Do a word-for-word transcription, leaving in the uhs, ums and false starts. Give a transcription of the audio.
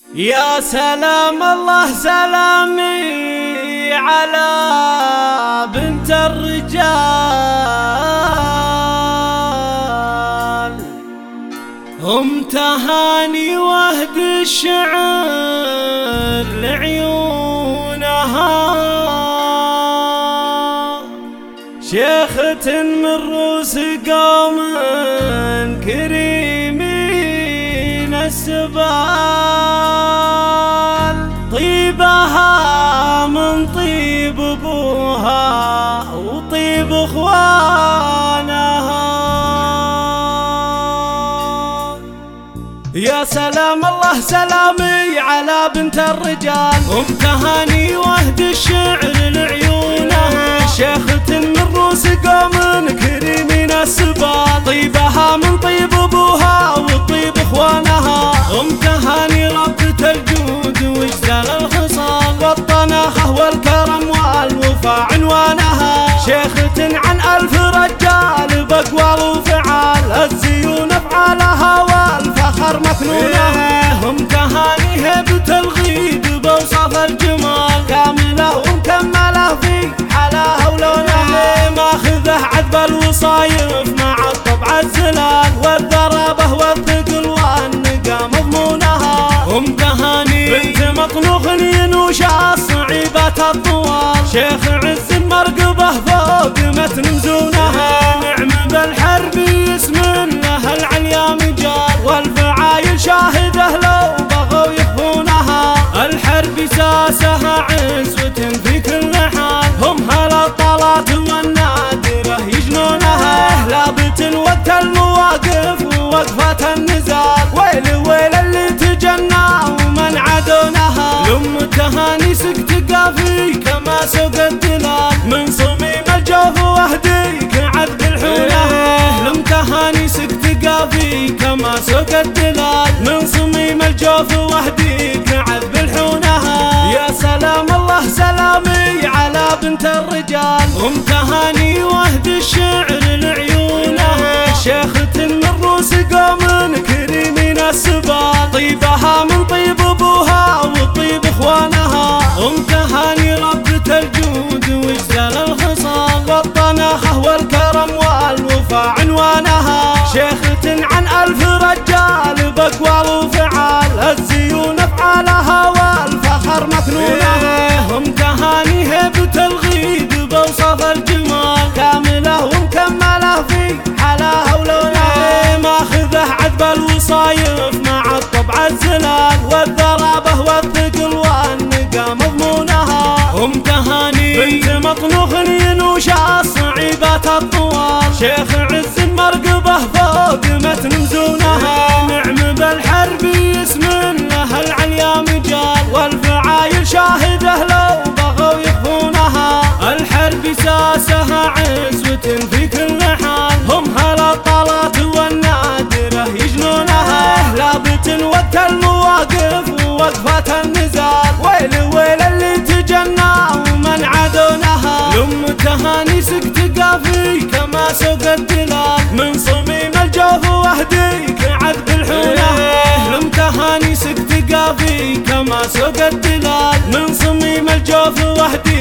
يا سلام الله سلامي على بنت الرجال، هم تهاني وهد الشعر لعيونها، شيخة من روس قوم كريمين السبال، طيبها من طيب ابوها وطيب اخوانها. يا سلام الله سلامي على بنت الرجال، ام تهاني وهد الشعر لعيونها، شيخة من روس قوم كريمين السبال، طيبها من طيب ابوها وطيب اخوانها، ام تهاني ربة الجود وجزال الخصال، والطناخة والكرم والوفا عنوانها، شيخة عن الف رجال باقوال وفعال، الزيون افعالها والفخر مكنونها، هم تهاني هبة الغيب بوصف الجمال، كاملة ومكملة في حلاها ولونها، ماخذه عذب الوصايف مع الطبع الزلال، والذرابة والثقل والنقا مضمونها، هم تهاني بنت مطلوخ ينوش الصعيبات الطوال، شيخ عز مرقبه فوق متن مزونها، نعم بالحربي اسم له العليا مجال، والفعايل شاهده لو بغوا يخفونها، الحرب ساسها عزوة في كل حال، هم هلا الطلات والنادرة يجنونها، لابت وقت المواقف ووقفة النزال، ويل ويل اللي تجنى ومن عدونها، لم تهاني سكت قافي كما سوق الدلال، من صميم الجوف وهديك عذب الحونها، لم تهاني سكت قافي كما سوق الدلال، من صميم الجوف وهديك عذب الحونها. يا سلام الله سلامي على بنت الرجال، ام تهاني وهد الشعر لعيونها، شيخة من روس قوم كريمين السبال، طيبها من طيب ابوها وطيب اخوانها، ام تهاني ربة الجود وجزال الخصال، والطناخة والكرم والوفا عنوانها، شيخة عن الف رجال باقوال وفعال، الزيون افعالها والفخر مكنونها، هم تهاني هبة الغيب بوصف الجمال، كاملة ومكملة في حلاها ولونها، ماخذه عذب الوصايف مع الطبع الزلال، والذرابة والثقل والنقا مضمونها، هم تهاني بنت مطلوخ ينوش الصعيبات الطوال، شيخ عز مرقبه فوق متن مزونها، نعم بالحربي اسم له العليا مجال، والفعايل شاهده لو بغوا يخفونها، الحرب ساسها عزوة في كل حال، هم هلا الطلات والنادرة يجنونها، لابت وقت المواقف ووقفة النزال، ويل ويل اللي تجنى ومن عدونها، لم تهاني سكت قافي كما سوق الدلال، من صميم الجوف وهديك عذب الحونها، لم تهاني سكت قافي كما سوق الدلال، من صميم الجوف وهديك